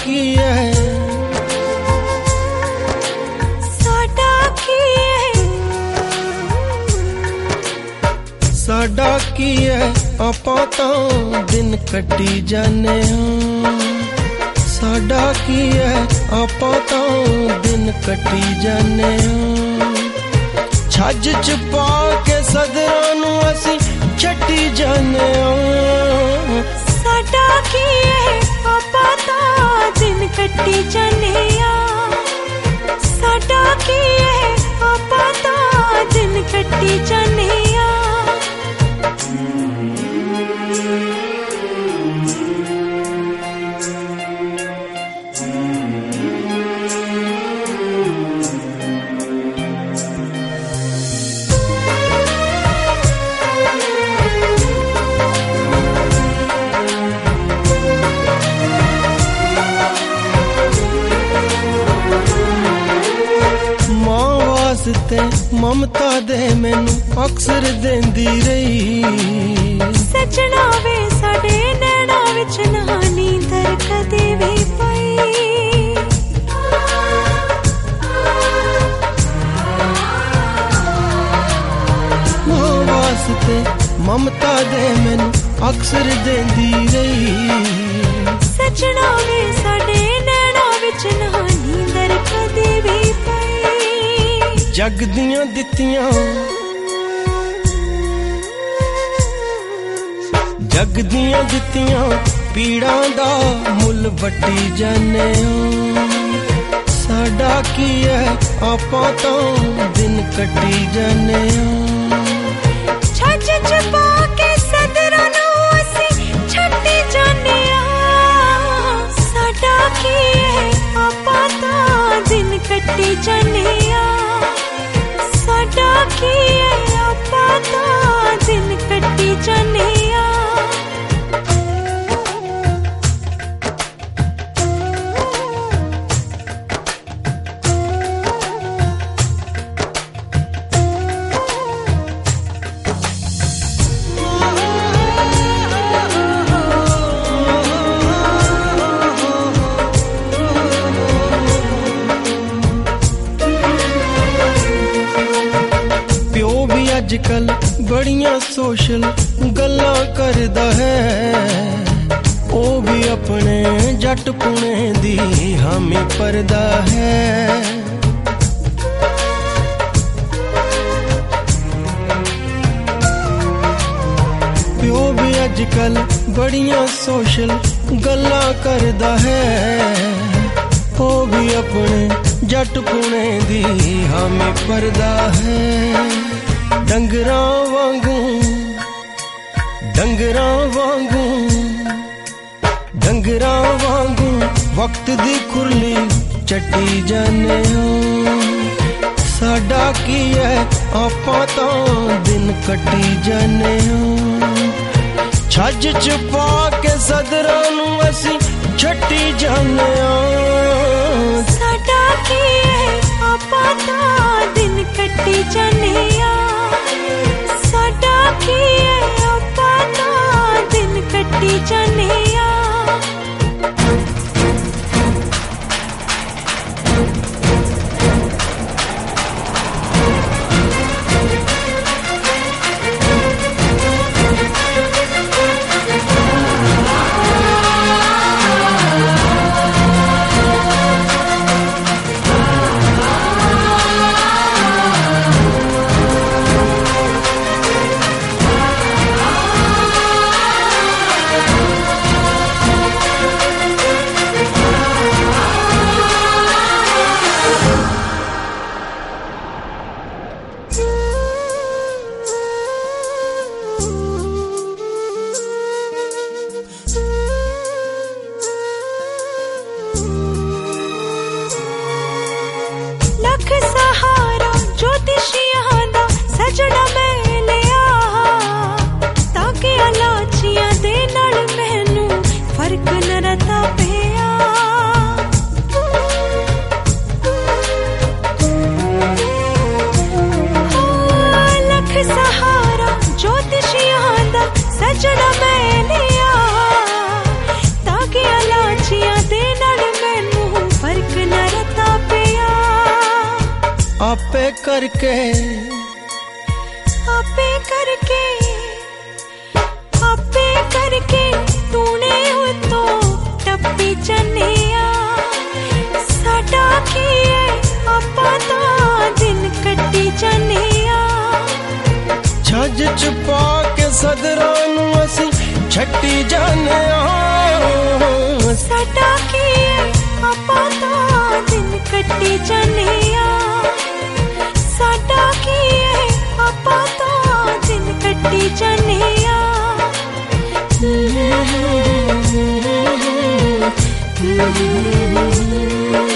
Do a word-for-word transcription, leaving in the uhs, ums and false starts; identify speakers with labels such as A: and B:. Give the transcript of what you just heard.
A: की है
B: साडा की है
A: साडा की है आपां तां दिन कटी जाने हां साडा की है आपां तां दिन कटी जाने हां छज च पा के सदरां नूं असीं छटी जाने हां
B: साडा की है आपां तां दिन कटी जाने हां साडा की है आपां तां दिन कटी जाने हां
A: ते ममता दे मैनू अक्सर देंदी रही
B: सजना वे साडे नैना विच नहानी दर कदे वी पई
A: मां वास्ते ममता दे मैनू अक्सर देंदी रही
B: सजना वे साडे नैना विच नहानी दर कदे वी पई
A: जग दियां दित्तियां जग दियां दित्तियां पीड़ां दा मुल वटी जाने साडा की है आपां तां दिन कटी जाने
B: छज च पा के सदरां नूं असीं छटी जाने साडा की है आपां तां दिन कटी जाने साडा की है आपां तां दिन कटी जाने
A: अजकल बड़ियां सोशल गल्लां करदा है ओ भी अपने जट पुणे दी हामी परदा है प्यो भी अजकल बड़ियां सोशल गल्लां करदा है ओ भी अपने जट पुणे दी हामी परदा है डंगरां वांगू डंगरां वांगू डंगरां वांगू वक्त दी खुरली चटी जाने साडा की है आपां तां दिन कटी जाने छज च पा के सदरां नूं असीं छटी जाने
B: साडा की है आपां तां दिन कटी जाने साडा की है आपां तां दिन कटी जाने सहारा ज्योतिषियां दा सजना मैं लिया ताकि अलाचियां दे नाल मैनू फर्क न रता पिया लख सहारा ज्योतिषियां दा सजना मैं लिया ताकि अलाचियां दे नाल
A: आपे करके
B: आपे करके आपे करके तूने उतो टप्पी चनिया साडा की है आपा दा दिन कट्टी चनिया
A: छज छुपा के सदरां नूं असी छट्टी जाने
B: साडा की है आपा दा दिन कट्टी चनिया साडा की है आपा दा दिन कट्टी चनिया Mm-hmm.